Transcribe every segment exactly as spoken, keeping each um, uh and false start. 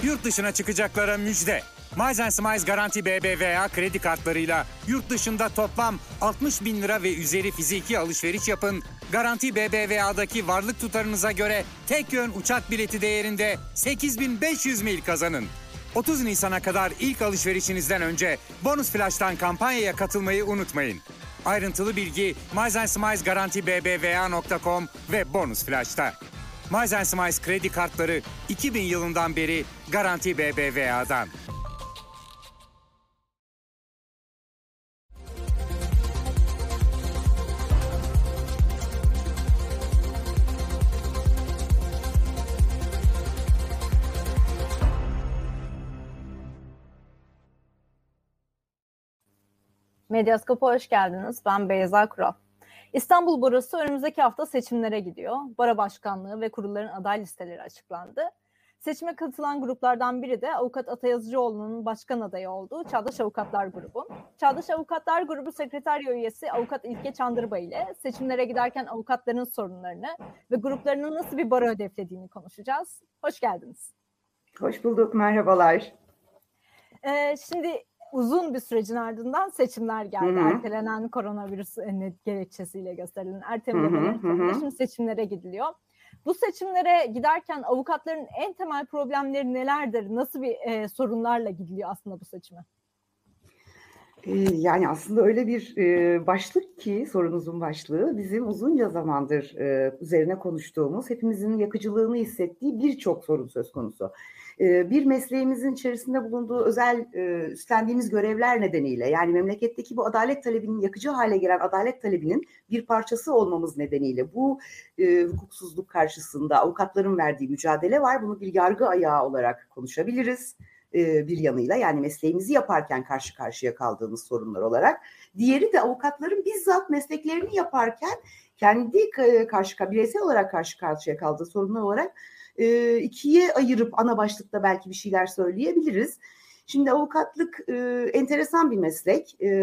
Yurt dışına çıkacaklara müjde. Miles and Smiles Garanti B B V A kredi kartlarıyla yurt dışında toplam altmış bin lira ve üzeri fiziki alışveriş yapın. Garanti B B V A'daki varlık tutarınıza göre tek yön uçak bileti değerinde sekiz bin beş yüz mil kazanın. otuz Nisan'a kadar ilk alışverişinizden önce Bonus Flash'tan kampanyaya katılmayı unutmayın. Ayrıntılı bilgi Miles and Smiles Garanti B B V A nokta com ve Bonus Flash'ta. Miles and Smiles kredi kartları iki bin yılından beri Garanti B B V A'dan. Medyaskop'a hoş geldiniz. Ben Beyza Kural. İstanbul Barosu önümüzdeki hafta seçimlere gidiyor. Baro Başkanlığı ve kurulların aday listeleri açıklandı. Seçime katılan gruplardan biri de Avukat Atayazıcıoğlu'nun başkan adayı olduğu Çağdaş Avukatlar Grubu. Çağdaş Avukatlar Grubu Sekreterya üyesi Avukat İlke Çandırba ile seçimlere giderken avukatların sorunlarını ve gruplarının nasıl bir baro hedeflediğini konuşacağız. Hoş geldiniz. Hoş bulduk, merhabalar. Ee, şimdi uzun bir sürecin ardından seçimler geldi. Hı hı. Ertelenen koronavirüs gerekçesiyle gösterilen ertelemelerin sonunda şimdi seçimlere gidiliyor. Bu seçimlere giderken avukatların en temel problemleri nelerdir? Nasıl bir e, sorunlarla gidiliyor aslında bu seçime? Yani aslında öyle bir e, başlık ki sorunuzun başlığı bizim uzunca zamandır e, üzerine konuştuğumuz, hepimizin yakıcılığını hissettiği birçok sorun söz konusu. E, bir mesleğimizin içerisinde bulunduğu özel e, üstlendiğimiz görevler nedeniyle, yani memleketteki bu adalet talebinin, yakıcı hale gelen adalet talebinin bir parçası olmamız nedeniyle bu e, hukuksuzluk karşısında avukatların verdiği mücadele var. Bunu bir yargı ayağı olarak konuşabiliriz. Bir yanıyla, yani mesleğimizi yaparken karşı karşıya kaldığımız sorunlar olarak. Diğeri de avukatların bizzat mesleklerini yaparken kendi karşı bireysel olarak karşı karşıya kaldığı sorunlar olarak ikiye ayırıp ana başlıkta belki bir şeyler söyleyebiliriz. Şimdi avukatlık e, enteresan bir meslek. E,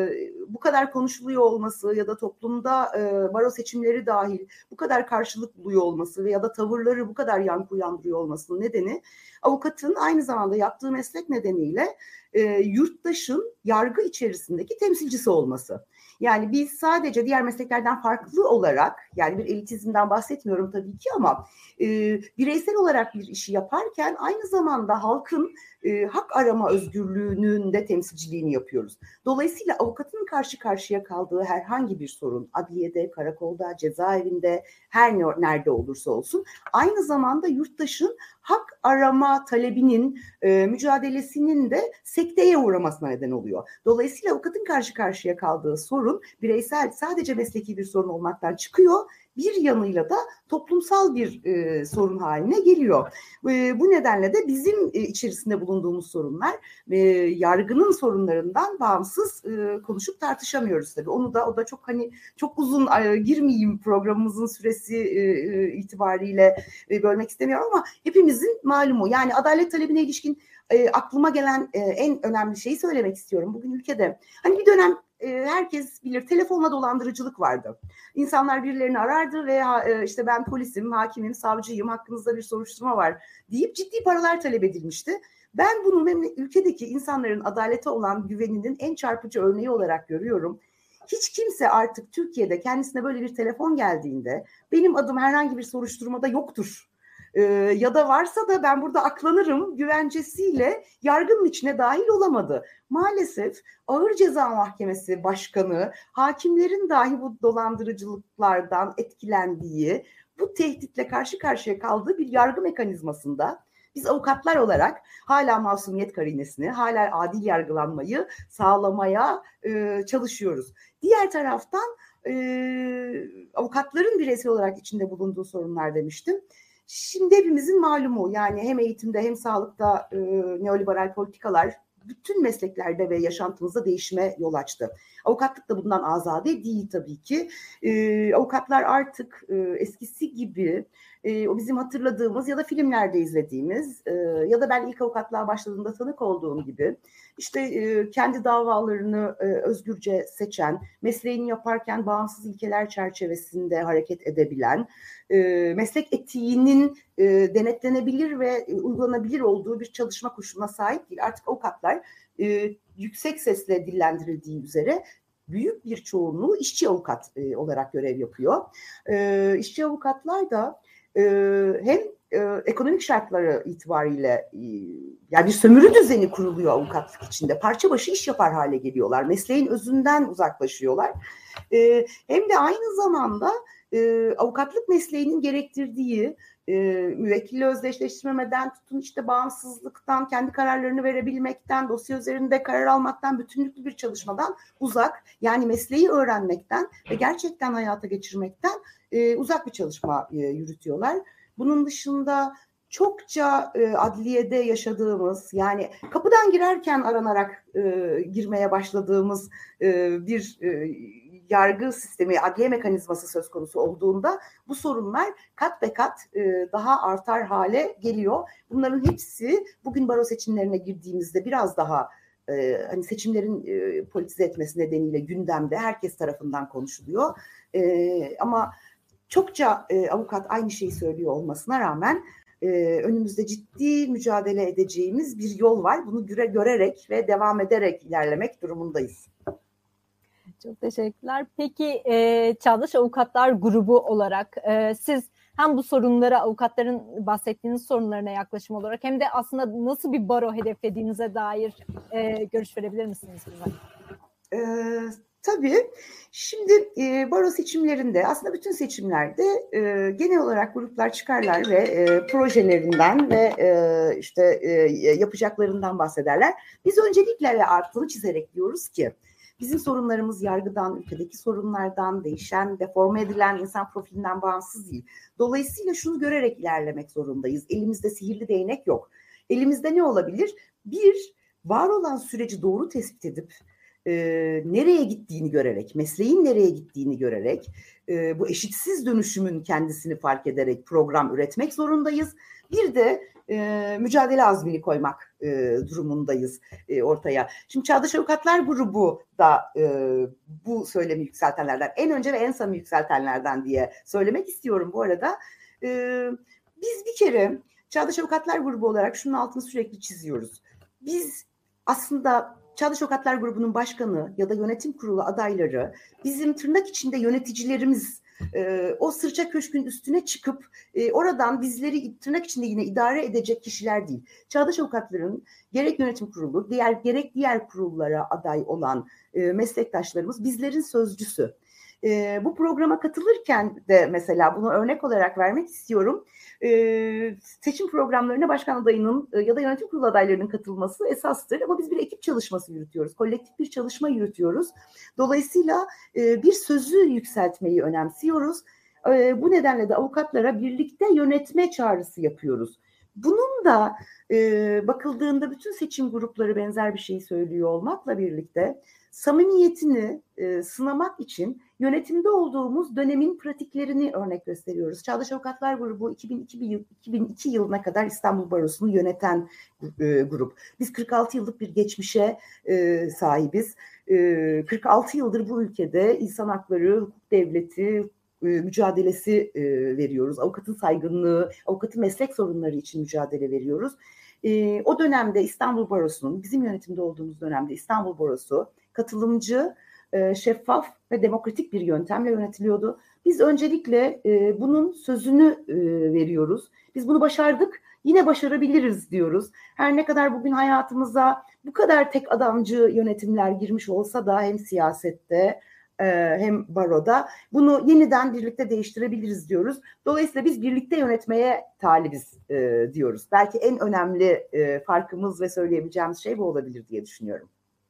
bu kadar konuşuluyor olması ya da toplumda e, baro seçimleri dahil bu kadar karşılık buluyor olması veya da tavırları bu kadar yankı uyandırıyor olmasının nedeni avukatın aynı zamanda yaptığı meslek nedeniyle e, yurttaşın yargı içerisindeki temsilcisi olması. Yani biz sadece diğer mesleklerden farklı olarak, yani bir elitizmden bahsetmiyorum tabii ki ama e, bireysel olarak bir işi yaparken aynı zamanda halkın e, hak arama özgürlüğünün de temsilciliğini yapıyoruz. Dolayısıyla avukatın karşı karşıya kaldığı herhangi bir sorun, adliyede, karakolda, cezaevinde, her ne, nerede olursa olsun, aynı zamanda yurttaşın hak arama talebinin, e, mücadelesinin de sekteye uğramasına neden oluyor. Dolayısıyla avukatın karşı karşıya kaldığı sorun bireysel, sadece mesleki bir sorun olmaktan çıkıyor. Bir yanıyla da toplumsal bir e, sorun haline geliyor. E, bu nedenle de bizim e, içerisinde bulunduğumuz sorunlar e, yargının sorunlarından bağımsız e, konuşup tartışamıyoruz tabii. Onu da o da çok hani çok uzun e, girmeyeyim programımızın süresi e, itibariyle e, bölmek istemiyorum ama hepimizin malumu. Yani adalet talebine ilişkin e, aklıma gelen e, en önemli şeyi söylemek istiyorum. Bugün ülkede hani bir dönem herkes bilir, telefonla dolandırıcılık vardı. İnsanlar birilerini arardı ve işte ben polisim, hakimim, savcıyım, hakkınızda bir soruşturma var deyip ciddi paralar talep edilmişti. Ben bunu ülkedeki insanların adalete olan güveninin en çarpıcı örneği olarak görüyorum. Hiç kimse artık Türkiye'de kendisine böyle bir telefon geldiğinde benim adım herhangi bir soruşturmada yoktur. Ee, ya da varsa da ben burada aklanırım güvencesiyle yargının içine dahil olamadı. Maalesef Ağır Ceza Mahkemesi Başkanı, hakimlerin dahi bu dolandırıcılıklardan etkilendiği, bu tehditle karşı karşıya kaldığı bir yargı mekanizmasında biz avukatlar olarak hala masumiyet karinesini, hala adil yargılanmayı sağlamaya e, çalışıyoruz. Diğer taraftan e, avukatların bireysel olarak içinde bulunduğu sorunlar demiştim. Şimdi hepimizin malumu, yani hem eğitimde hem sağlıkta e, neoliberal politikalar bütün mesleklerde ve yaşantımızda değişime yol açtı. Avukatlık da bundan azade değil tabii ki. E, avukatlar artık e, eskisi gibi E, o bizim hatırladığımız ya da filmlerde izlediğimiz e, ya da ben ilk avukatlığa başladığımda tanık olduğum gibi işte e, kendi davalarını e, özgürce seçen, mesleğini yaparken bağımsız ilkeler çerçevesinde hareket edebilen, e, meslek etiğinin e, denetlenebilir ve e, uygulanabilir olduğu bir çalışma koşuluna sahip değil. Artık avukatlar e, yüksek sesle dillendirildiği üzere büyük bir çoğunluğu işçi avukat e, olarak görev yapıyor. E, işçi avukatlar da e, hem e, ekonomik şartları itibariyle e, yani bir sömürü düzeni kuruluyor avukatlık içinde. Parça başı iş yapar hale geliyorlar. Mesleğin özünden uzaklaşıyorlar. E, hem de aynı zamanda e, avukatlık mesleğinin gerektirdiği e, müvekkille özdeşleştirmemeden tutun işte bağımsızlıktan, kendi kararlarını verebilmekten, dosya üzerinde karar almaktan, bütünlüklü bir çalışmadan uzak, yani mesleği öğrenmekten ve gerçekten hayata geçirmekten e, uzak bir çalışma e, yürütüyorlar. Bunun dışında çokça e, adliyede yaşadığımız, yani kapıdan girerken aranarak e, girmeye başladığımız e, bir e, yargı sistemi, adliye mekanizması söz konusu olduğunda bu sorunlar kat be kat e, daha artar hale geliyor. Bunların hepsi bugün baro seçimlerine girdiğimizde biraz daha e, hani seçimlerin e, politize etmesi nedeniyle gündemde, herkes tarafından konuşuluyor. E, ama çokça e, avukat aynı şeyi söylüyor olmasına rağmen e, önümüzde ciddi mücadele edeceğimiz bir yol var. Bunu göre, görerek ve devam ederek ilerlemek durumundayız. Çok teşekkürler. Peki e, Çağdaş Avukatlar Grubu olarak e, siz hem bu sorunlara, avukatların bahsettiğiniz sorunlarına yaklaşım olarak hem de aslında nasıl bir baro hedeflediğinize dair e, görüş verebilir misiniz bize? Ee, tabii. Şimdi e, baro seçimlerinde, aslında bütün seçimlerde e, genel olarak gruplar çıkarlar ve e, projelerinden ve e, işte e, yapacaklarından bahsederler. Biz öncelikle ve altını çizerek diyoruz ki bizim sorunlarımız yargıdan, ülkedeki sorunlardan, değişen, deforme edilen insan profilinden bağımsız değil. Dolayısıyla şunu görerek ilerlemek zorundayız. Elimizde sihirli değnek yok. Elimizde ne olabilir? Bir, var olan süreci doğru tespit edip e, nereye gittiğini görerek, mesleğin nereye gittiğini görerek, e, bu eşitsiz dönüşümün kendisini fark ederek program üretmek zorundayız. Bir de e, mücadele azmini koymak e, durumundayız e, ortaya. Şimdi Çağdaş Avukatlar Grubu da e, bu söylemi yükseltenlerden, en önce ve en samimi yükseltenlerden diye söylemek istiyorum bu arada. E, biz bir kere Çağdaş Avukatlar Grubu olarak şunun altını sürekli çiziyoruz. Biz aslında Çağdaş Avukatlar Grubu'nun başkanı ya da yönetim kurulu adayları bizim tırnak içinde yöneticilerimiz, e, o sırça köşkün üstüne çıkıp e, oradan bizleri tırnak içinde yine idare edecek kişiler değil. Çağdaş Avukatların gerek yönetim kurulu, diğer gerek diğer kurullara aday olan e, meslektaşlarımız bizlerin sözcüsü. E, bu programa katılırken de mesela bunu örnek olarak vermek istiyorum. Ee, seçim programlarına başkan adayının e, ya da yönetim kurulu adaylarının katılması esastır. Ama biz bir ekip çalışması yürütüyoruz. Kolektif bir çalışma yürütüyoruz. Dolayısıyla e, bir sözü yükseltmeyi önemsiyoruz. E, bu nedenle de avukatlara birlikte yönetme çağrısı yapıyoruz. Bunun da e, bakıldığında bütün seçim grupları benzer bir şey söylüyor olmakla birlikte samimiyetini e, sınamak için yönetimde olduğumuz dönemin pratiklerini örnek gösteriyoruz. Çağdaş Avukatlar Grubu iki bin iki yılına kadar İstanbul Barosu'nu yöneten e, grup. Biz kırk altı yıllık bir geçmişe e, sahibiz. E, kırk altı yıldır bu ülkede insan hakları, hukuk devleti e, mücadelesi e, veriyoruz. Avukatın saygınlığı, avukatın meslek sorunları için mücadele veriyoruz. E, o dönemde İstanbul Barosu'nun, bizim yönetimde olduğumuz dönemde İstanbul Barosu katılımcı, şeffaf ve demokratik bir yöntemle yönetiliyordu. Biz öncelikle e, bunun sözünü e, veriyoruz. Biz bunu başardık, yine başarabiliriz diyoruz. Her ne kadar bugün hayatımıza bu kadar tek adamcı yönetimler girmiş olsa da hem siyasette e, hem baroda bunu yeniden birlikte değiştirebiliriz diyoruz. Dolayısıyla biz birlikte yönetmeye talibiz e, diyoruz. Belki en önemli e, farkımız ve söyleyebileceğimiz şey bu olabilir diye düşünüyorum.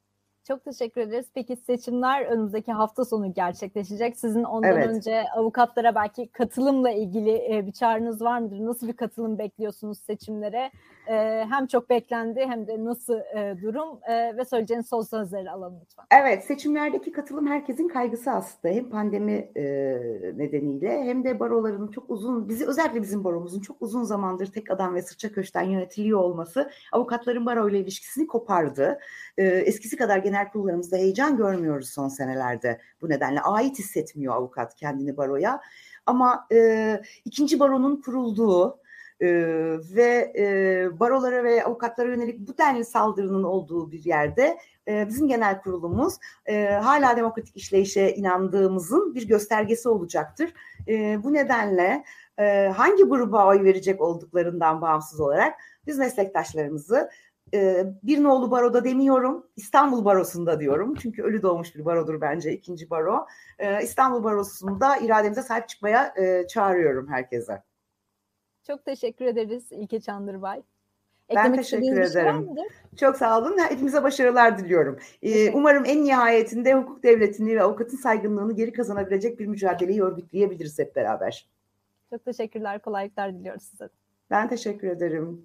Çok teşekkür ederiz. Peki seçimler önümüzdeki hafta sonu gerçekleşecek. Sizin ondan Evet. önce avukatlara belki katılımla ilgili bir çağrınız var mıdır? Nasıl bir katılım bekliyorsunuz seçimlere? Hem çok beklendi hem de nasıl durum ve söyleyeceğiniz son sözleri alalım lütfen. Evet, seçimlerdeki katılım herkesin kaygısı aslında. Hem pandemi nedeniyle hem de baroların çok uzun, bizi özellikle bizim baromuzun çok uzun zamandır tek adam ve sırça köşkten yönetiliyor olması avukatların baro ile ilişkisini kopardı. Eskisi kadar genel kurullarımızda heyecan görmüyoruz son senelerde. Bu nedenle ait hissetmiyor avukat kendini baroya. Ama e, ikinci baronun kurulduğu e, ve e, barolara ve avukatlara yönelik bu denli saldırının olduğu bir yerde e, bizim genel kurulumuz e, hala demokratik işleyişe inandığımızın bir göstergesi olacaktır. E, bu nedenle e, hangi gruba oy verecek olduklarından bağımsız olarak biz meslektaşlarımızı bir nolu baroda demiyorum, İstanbul Barosu'nda diyorum. Çünkü ölü doğmuş bir barodur bence ikinci baro. İstanbul Barosu'nda irademize sahip çıkmaya çağırıyorum herkese. Çok teşekkür ederiz İlke Çandırбay. Ben teşekkür ederim. Çok sağ olun. Hepimize başarılar diliyorum. Umarım en nihayetinde hukuk devletini ve avukatın saygınlığını geri kazanabilecek bir mücadeleyi örgütleyebiliriz hep beraber. Çok teşekkürler, kolaylıklar diliyoruz size. Ben teşekkür ederim.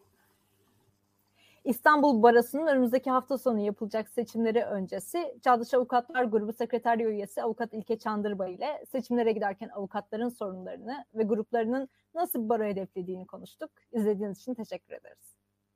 İstanbul Barosu'nun önümüzdeki hafta sonu yapılacak seçimleri öncesi Çağdaş Avukatlar Grubu Sekreterya Üyesi Avukat İlke Çandırбay ile seçimlere giderken avukatların sorunlarını ve gruplarının nasıl bir baro hedeflediğini konuştuk. İzlediğiniz için teşekkür ederiz.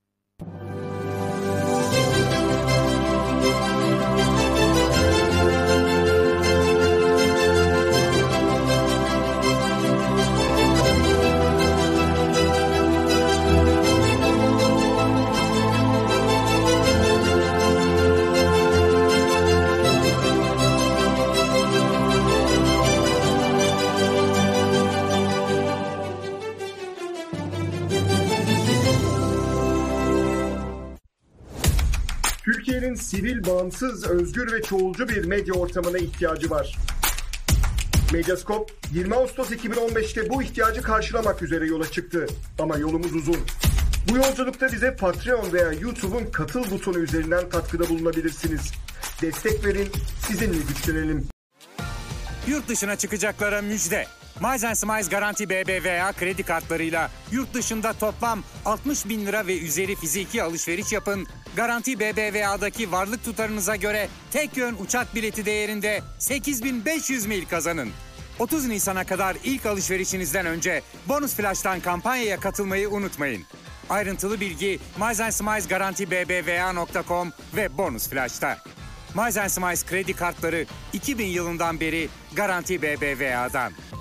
Türkiye'nin sivil, bağımsız, özgür ve çoğulcu bir medya ortamına ihtiyacı var. Medyascope, yirmi Ağustos iki bin on beşte bu ihtiyacı karşılamak üzere yola çıktı. Ama yolumuz uzun. Bu yolculukta bize Patreon veya YouTube'un katıl butonu üzerinden katkıda bulunabilirsiniz. Destek verin, sizinle güçlenelim. Yurt dışına çıkacaklara müjde. Miles Smiles Garanti B B V A kredi kartlarıyla yurt dışında toplam altmış bin lira ve üzeri fiziki alışveriş yapın. Garanti B B V A'daki varlık tutarınıza göre tek yön uçak bileti değerinde sekiz bin beş yüz mil kazanın. otuz Nisan'a kadar ilk alışverişinizden önce Bonus Flash'tan kampanyaya katılmayı unutmayın. Ayrıntılı bilgi Miles Smiles Garanti B B V A nokta com ve Bonus Flash'ta. Miles Smiles kredi kartları iki bin yılından beri Garanti B B V A'dan.